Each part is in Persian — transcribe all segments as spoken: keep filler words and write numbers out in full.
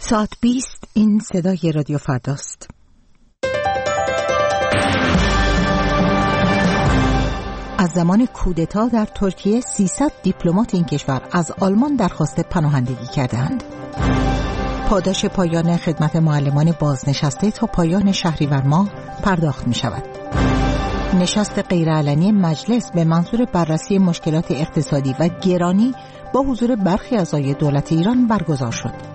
ساعت بیست این صدای رادیو فرداست. از زمان کودتا در ترکیه سیصد دیپلمات این کشور از آلمان درخواست پناهندگی کردند. پاداش پایان خدمت معلمان بازنشسته تا پایان شهریور ماه پرداخت می شود. نشست غیرعلنی مجلس به منظور بررسی مشکلات اقتصادی و گرانی با حضور برخی اعضای دولت ایران برگزار شد.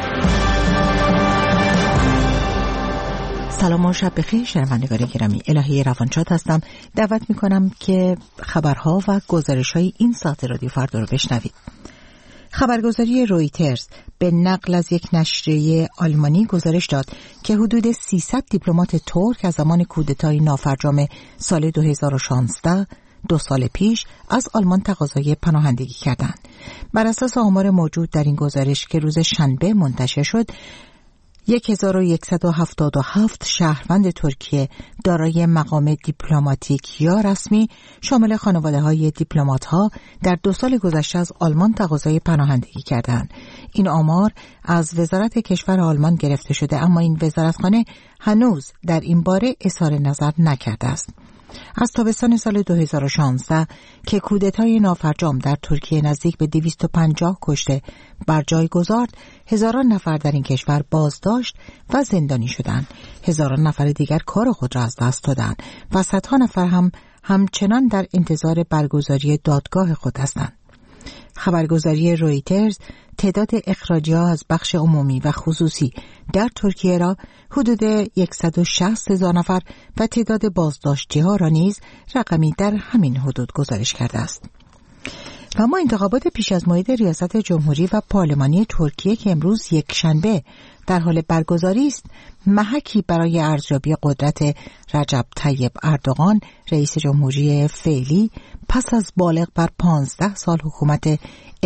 سلام و شب بخیر شنوندگان گرامی، الهی روانشاد هستم. دعوت میکنم که خبرها و گزارش‌های این ساعت رادیو فردا رو بشنوید. خبرگزاری رویترز به نقل از یک نشریه آلمانی گزارش داد که حدود سیصد دیپلمات ترک از زمان کودتای نافرجام سال دو هزار و شانزده دو سال پیش از آلمان تقاضای پناهندگی کردند. بر اساس آمار موجود در این گزارش که روز شنبه منتشر شد، هزار و صد و هفتاد و هفت شهروند ترکیه دارای مقام دیپلماتیک یا رسمی شامل خانواده‌های دیپلمات‌ها در دو سال گذشته از آلمان تقاضای پناهندگی کردند. این آمار از وزارت کشور آلمان گرفته شده، اما این وزارتخانه هنوز در این باره اظهار نظر نکرده است. از تابستان سال دو هزار و شانزده که کودتای نافرجام در ترکیه نزدیک به دویست و پنجاه کشته بر جای گذارد، هزاران نفر در این کشور بازداشت و زندانی شدند. هزاران نفر دیگر کار خود را از دست دادند و صدها نفر هم همچنان در انتظار برگزاری دادگاه خود هستند. خبرگزاری رویترز تعداد اخراجی‌ها از بخش عمومی و خصوصی در ترکیه را حدود صد و شصت هزار نفر و تعداد بازداشتی‌ها را نیز رقمی در همین حدود گزارش کرده است. و اما انتخابات پیش از موعد ریاست جمهوری و پارلمانی ترکیه که امروز یک شنبه در حال برگزاری است، محکی برای ارزیابی قدرت رجب طیب اردوغان رئیس جمهوری فعلی پس از بالغ بر پانزده سال حکومت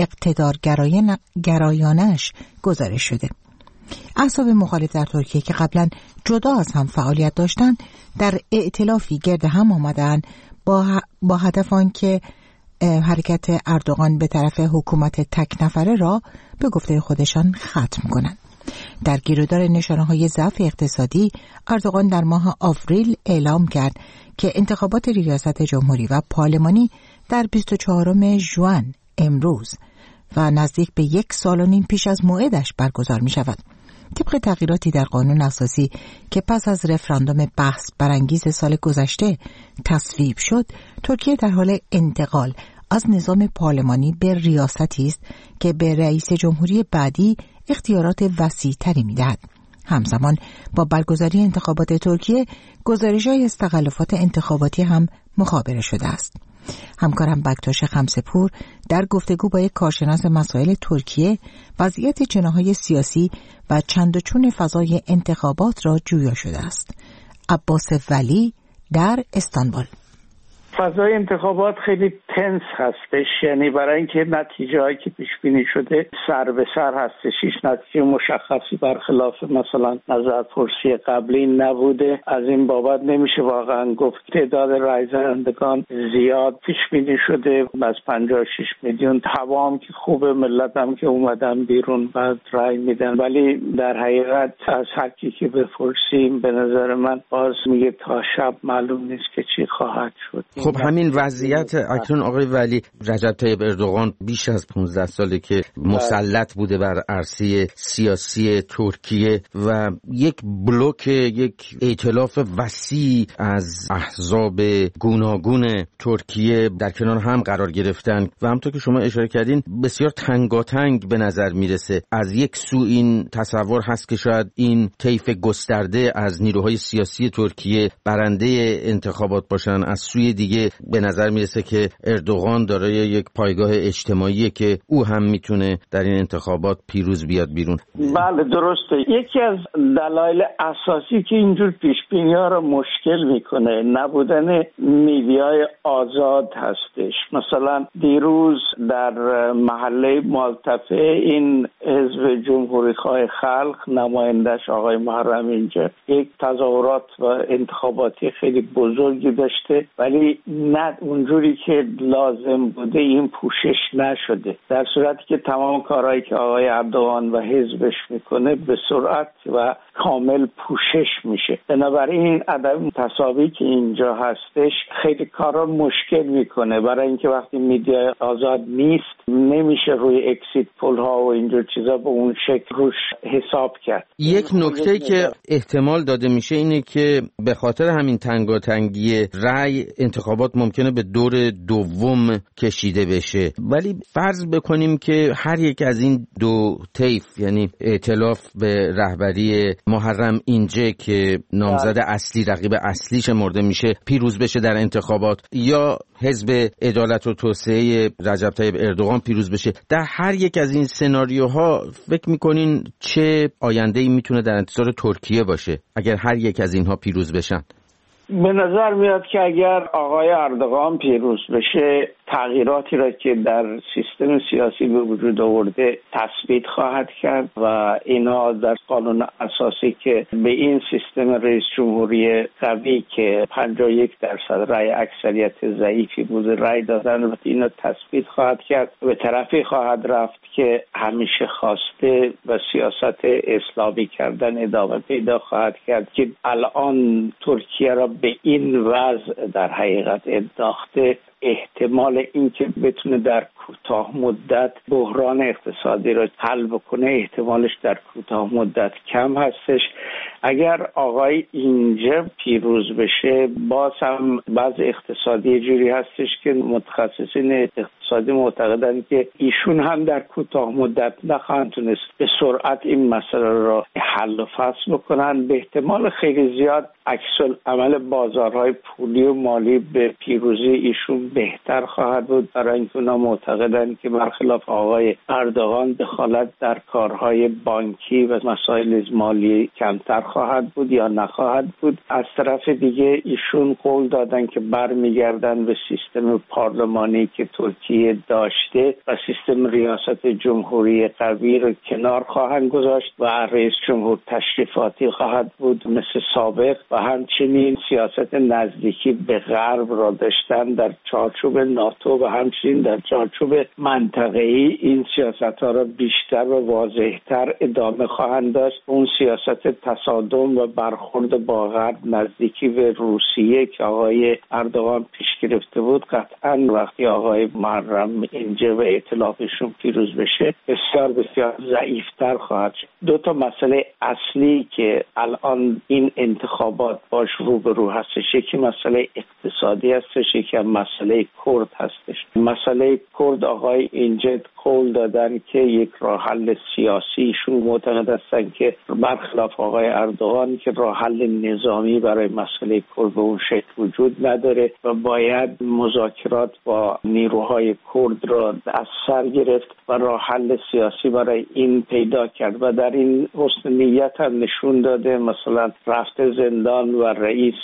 اقتدارگرایانش گزارش شده. احزاب مخالف در ترکیه که قبلا جدا از هم فعالیت داشتند در ائتلافی گرد هم آمدند با, با هدف آنکه حرکت اردوغان به طرف حکومت تک نفره را به گفته خودشان ختم کنند. در گیرودار نشانه‌های ضعف اقتصادی، اردوغان در ماه آوریل اعلام کرد که انتخابات ریاست جمهوری و پارلمانی در بیست و چهارم ژوئن امروز و نزدیک به یک سال و نیم پیش از موعدش برگزار می شود. طبق تغییراتی در قانون اساسی که پس از رفراندوم بحث برانگیز سال گذشته تصویب شد، ترکیه در حال انتقال از نظام پارلمانی به ریاستی است که به رئیس جمهوری بعدی اختیارات وسیع‌تری می‌دهد. همزمان با برگزاری انتخابات ترکیه، گزارش‌های از تخلفات انتخاباتی هم مخابره شده است. همکارم بکتاش خمسه‌پور در گفتگو با یک کارشناس مسائل ترکیه وضعیت جناح‌های سیاسی و چند و چون فضای انتخابات را جویا شده است. عباس ولی در استانبول. فضای انتخابات خیلی تنس هستش، یعنی برای اینکه نتیجه هایی که پیش بینی شده سر به سر هستش، هیچ نتیجه مشخصی برخلاف مثلا نظرپرسی قبلی نبوده. از این بابت نمیشه واقعا گفت. تعداد رای دهندگان زیاد پیش بینی شده، از پنجاه و شش میلیون. هوا هم که خوبه، ملت هم که اومدن بیرون بعد رای میدن، ولی در حقیقت از هر کی که بپرسیم به نظر من باز میگه تا شب معلوم نیست که چی خواهد شد. خب همین وضعیت اکنون آقای ولی، رجب طیب اردوغان بیش از پانزده ساله که مسلط بوده بر عرصه سیاسی ترکیه و یک بلوک، یک ائتلاف وسیع از احزاب گوناگون ترکیه در کنار هم قرار گرفتن و همونطور که شما اشاره کردین بسیار تنگاتنگ به نظر میرسه. از یک سو این تصور هست که شاید این طیف گسترده از نیروهای سیاسی ترکیه برنده انتخابات باشن، از سوی دیگه به نظر میرسه که اردوغان دارای یک پایگاه اجتماعیه که او هم میتونه در این انتخابات پیروز بیاد بیرون. بله درسته. یکی از دلایل اساسی که اینجور پیشبینی‌ها رو مشکل میکنه نبودن میدیای آزاد هستش. مثلا دیروز در محله مالتفه این حزب جمهوری‌خواه خلق نمایندش آقای محرم اینجا یک تظاهرات و انتخاباتی خیلی بزرگی داشته، ولی نه اونجوری که لازم بوده این پوشش نشده، در صورتی که تمام کارهایی که آقای اردوغان و حزبش میکنه به سرعت و کامل پوشش میشه. بنابراین عدم تساوی که اینجا هستش خیلی کارا مشکل میکنه، برای اینکه وقتی میدیا آزاد نیست نمیشه روی اکسیت پول ها و اینجور چیزا به اون شکل روش حساب کرد. یک نکته که احتمال داده میشه اینه که به خاطر همین تنگاتنگی رأی انتخابات ممکنه به دور دوم کشیده بشه، ولی فرض بکنیم که هر یک از این دو طیف، یعنی ائتلاف به رهبری محرم اینجه که نامزد اصلی رقیب اصلی شمرده میشه پیروز بشه در انتخابات، یا حزب عدالت و توسعه رجب طیب اردوغان پیروز بشه، در هر یک از این سناریوها فکر میکنین چه آینده‌ای میتونه در انتظار ترکیه باشه اگر هر یک از اینها پیروز بشن؟ به نظر میاد که اگر آقای اردوغان پیروز بشه تغییراتی را که در سیستم سیاسی به وجود آورده تثبیت خواهد کرد و اینا در قانون اساسی که به این سیستم رئیس جمهوری قوی که پنجاه و یک درصد رأی اکثریت ضعیفی بوده رأی دادن و اینا تثبیت خواهد کرد، به طرفی خواهد رفت که همیشه خواسته و سیاست اسلامی کردن ادامه پیدا خواهد کرد که الان ترکیه را به این وضع در حقیقت انداخته. احتمال اینکه بتونه در کوتاه مدت بحران اقتصادی را حل بکنه احتمالش در کوتاه مدت کم هستش. اگر آقای اینجا پیروز بشه باز هم بعض اقتصادی جوری هستش که متخصصین اقتصادی معتقدن که ایشون هم در کوتاه مدت نخواهند تونست به سرعت این مسئله را حل و فصل بکنن. به احتمال خیلی زیاد عکس العمل بازارهای پولی و مالی به پیروزی ایشون بهتر خواهد بود، برای اینکه اونا معتقدن که برخلاف آقای اردوغان دخالت در کارهای بانکی و مسائل مالی کمتر خواهد بود یا نخواهد بود. از طرف دیگه ایشون قول دادن که برمیگردن به سیستم پارلمانی که ترکیه داشته و سیستم ریاست جمهوری قوی رو کنار خواهند گذاشت و رئیس جمهور تشریفاتی خواهد بود مثل سابق و همچنین سیاست نزدیکی به غرب را داشتن در چارچوب ناتو و همچنین در چارچوب منطقه‌ای. این سیاست‌ها را بیشتر و واضح‌تر ادامه خواهند داشت. اون سیاست تصادم و برخورد با غرب نزدیکی به روسیه که آقای اردوغان پیش گرفته بود قطعاً وقتی آقای محرم اینجا و ائتلافشون پیروز بشه بسیار بسیار ضعیف‌تر خواهد شد. دو تا مسئله اصلی که الان این انتخابات باش روبرو هستش، یکی مسئله اقتصادی هستش، یکی هم مسئله کرد هستش. مسئله کرد آقای اینجا قول دادن که یک راه حل سیاسیشون معتقد هستن که برخلاف آقای اردوغان که راه حل نظامی برای مسئله کرد به اون شکل وجود نداره و باید مذاکرات با نیروهای کرد را از سر گرفت و راه حل سیاسی برای این پیدا کرد و در این حسن نیت هم نشون داده. مثلا رفته زندان و رئیس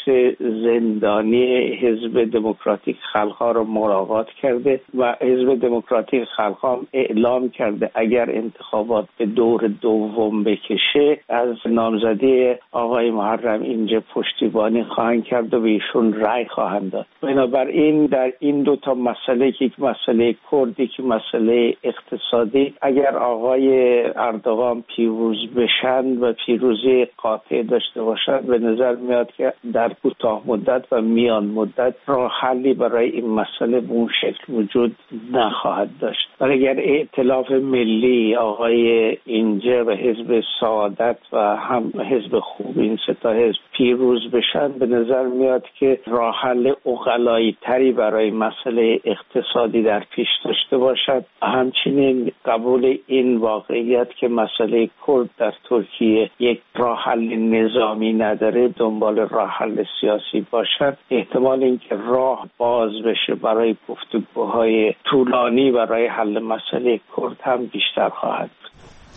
زندانی حزب دموکراتیک خلق‌ها را ملاقات کرده و حزب دموکراتیک خلق‌ها اعلام کرده اگر انتخابات به دور دوم بکشه از نامزدی آقای محرم اینجا پشتیبانی خواهند کرد و به ایشون رأی خواهند داد. بنابراین در این دو تا مسئله که یک مسئله کردی که مسئله اقتصادی اگر آقای اردوغان پیروز بشن و پیروزی قاطع داشته باشند به نظر میاد که در کوتاه مدت و میان مدت راه حلی برای این مسئله به اون شکل وجود نخواهد داشت. ولی اگر ائتلاف ملی آقای اینجا و حزب سعادت و هم حزب خوب این سه تا حزب پیروز بشن به نظر میاد که راه حل عقلایی تری برای مسئله اقتصادی در پیش داشته باشد. همچنین قبول این واقعیت که مسئله کرد در ترکیه یک راه حل نظامی نداره دنبال راه حل سیاسی باشد. احتمال اینکه راه باز بشه برای گفتگوهای طولانی برای حل مسئله کرد هم بیشتر خواهد بود.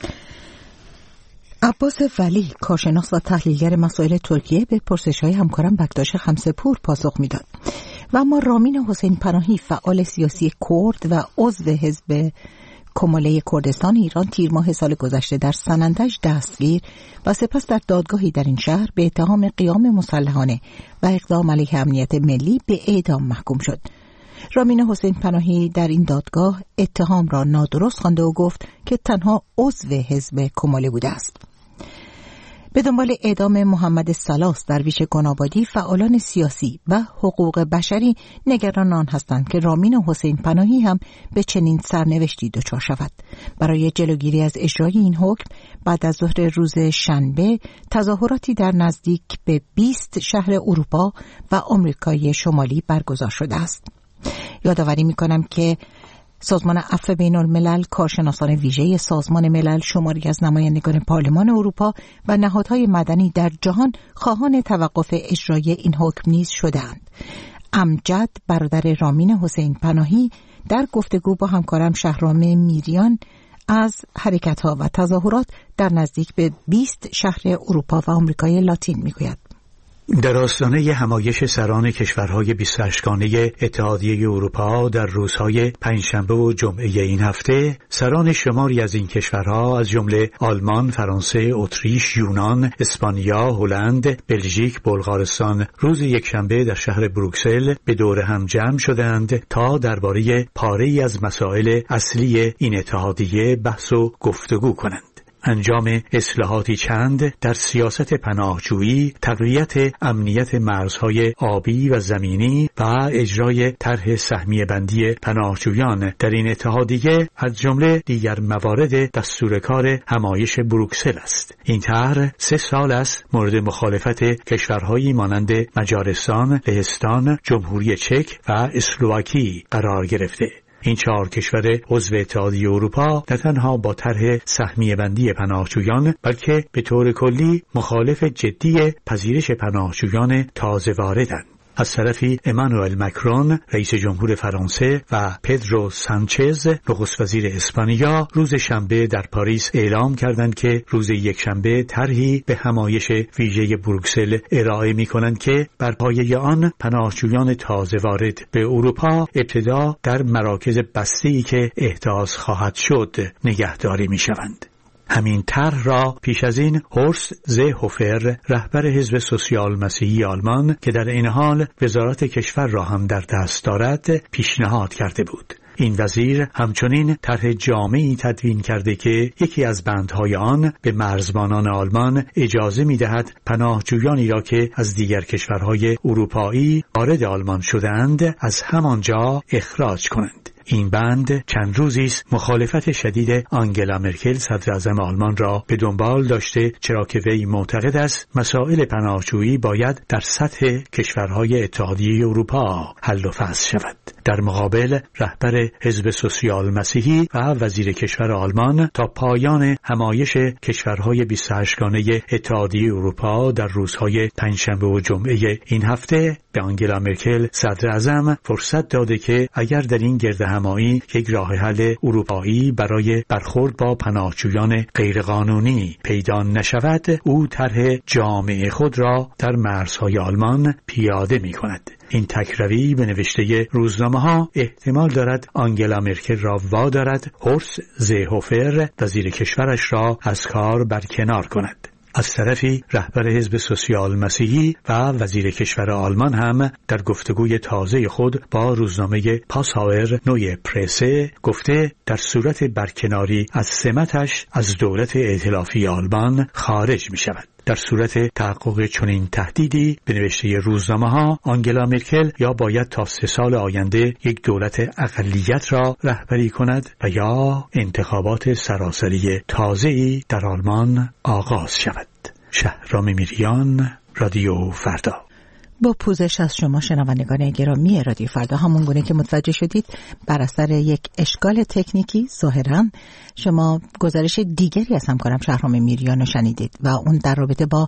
عباس ولی کارشناس و تحلیلگر مسائل ترکیه به پرسش‌های همکارم بکتاش خمسه‌پور پاسخ میداد. و اما رامین حسین پناهی فعال سیاسی کرد و عضو حزب کماله کردستان ایران تیر ماه سال گذشته در سنندج دستگیر و سپس در دادگاهی در این شهر به اتهام قیام مسلحانه و اقدام علیه امنیت ملی به اعدام محکوم شد. رامین حسین پناهی در این دادگاه اتهام را نادرست خوانده و گفت که تنها عضو حزب کماله بوده است. به دنبال اعدام محمد سلاس درویش گنابادی، فعالان سیاسی و حقوق بشری نگران آن هستند که رامین حسین پناهی هم به چنین سرنوشتی دچار شود. برای جلوگیری از اجرای این حکم بعد از ظهر روز شنبه تظاهراتی در نزدیک به بیست شهر اروپا و آمریکای شمالی برگزار شده است. یادآوری می‌کنم که سازمان عفو بین الملل، کارشناسان ویژه سازمان ملل، شماری از نمایندگان پارلمان اروپا و نهادهای مدنی در جهان خواهان توقف اجرای این حکم نیز شده‌اند. امجد، برادر رامین حسین پناهی، در گفتگو با همکارم شهرام میریان از حرکت‌ها و تظاهرات در نزدیک به بیست شهر اروپا و آمریکای لاتین میگوید. در آستانه همایش سران کشورهای بیست و هشتگانه اتحادیه اروپا در روزهای پنجشنبه و جمعه این هفته، سران شماری از این کشورها از جمله آلمان، فرانسه، اتریش، یونان، اسپانیا، هلند، بلژیک، بلغارستان روز یکشنبه در شهر بروکسل به دور هم جمع شدند تا درباره پاره‌ای از مسائل اصلی این اتحادیه بحث و گفتگو کنند. انجام اصلاحاتی چند در سیاست پناهجویی، تقویت امنیت مرزهای آبی و زمینی و اجرای طرح سهمیه بندی پناهجویان در این اتحادیه از جمله دیگر موارد دستورکار همایش بروکسل است. این طرح سه سال است مورد مخالفت کشورهایی مانند مجارستان، لهستان، جمهوری چک و اسلواکی قرار گرفته. این چهار کشور عضو اتحادیه اروپا نه تنها با طرح سهمیه بندی پناهجویان بلکه به طور کلی مخالف جدی پذیرش پناهجویان تازه واردند. از طرفی امانوئل مکرون رئیس جمهور فرانسه و پدرو سانچز نخست وزیر اسپانیا روز شنبه در پاریس اعلام کردند که روز یکشنبه طرحی به همایش ویژه بروکسل ارائه می‌کنند که بر پایه آن پناهجویان تازه وارد به اروپا ابتدا در مراکز بسته‌ای که احداث خواهد شد نگهداری می‌شوند. همین طرح را پیش از این هورست زهوفر رهبر حزب سوسیال مسیحی آلمان که در این حال وزارت کشور را هم در دست دارد پیشنهاد کرده بود. این وزیر همچنین طرح جامعی تدوین کرده که یکی از بندهای آن به مرزبانان آلمان اجازه می‌دهد پناهجویانی را که از دیگر کشورهای اروپایی وارد آلمان شده‌اند از همانجا اخراج کنند. این بند چند روزی است مخالفت شدید آنگلا مرکل صدر اعظم آلمان را به دنبال داشته، چرا که وی معتقد است مسائل پناهجویی باید در سطح کشورهای اتحادیه اروپا حل و فصل شود. در مقابل رهبر حزب سوسیال مسیحی و وزیر کشور آلمان تا پایان همایش کشورهای بیست و هشتگانه اتحادیه اروپا در روزهای پنجشنبه و جمعه این هفته به آنگلا مرکل صدر اعظم فرصت داده که اگر در این گرد همایی یک راه حل اروپایی برای برخورد با پناهجویان غیرقانونی پیدا نشود، او طرح جامع خود را در مرزهای آلمان پیاده می کند. این تکروی به نوشته روزنامه‌ها احتمال دارد آنگلا مرکل را وادارد هورست زهوفر وزیر کشورش را از کار برکنار کند. از طرفی رهبر حزب سوسیال مسیحی و وزیر کشور آلمان هم در گفتگوی تازه خود با روزنامه پاساور نوی پرسه گفته در صورت برکناری از سمتش از دولت ائتلافی آلمان خارج می شود. در صورت تحقق چنین تهدیدی به نوشته روزنامه‌ها آنگلا مرکل یا باید تا سه سال آینده یک دولت اقلیت را رهبری کند و یا انتخابات سراسری تازه‌ای در آلمان آغاز شود. شهرام میریان، رادیو فردا. با پوزش از شما شنوندگان گرامی رادیو فردا، همون گونه که متوجه شدید بر اثر یک اشکال تکنیکی ظاهراً شما گزارش دیگری از همکارم شهرام میریان رو شنیدید و اون در رابطه با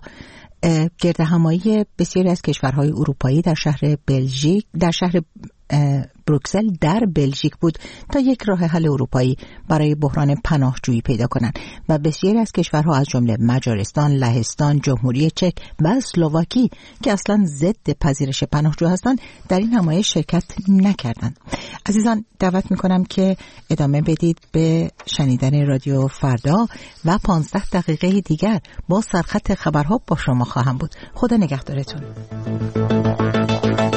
گرد همایی بسیاری از کشورهای اروپایی در شهر بلژیک در شهر بروکسل در بلژیک بود تا یک راه حل اروپایی برای بحران پناهجویی پیدا کنند و بسیاری از کشورها از جمله مجارستان، لهستان، جمهوری چک و اسلواکی که اصلا ضد پذیرش پناهجو هستند در این نمایش شرکت نکردند. عزیزان دعوت میکنم که ادامه بدید به شنیدن رادیو فردا و پانزده دقیقه دیگر با سرخط خبرها با شما خواهم بود. خدا نگهدارتون.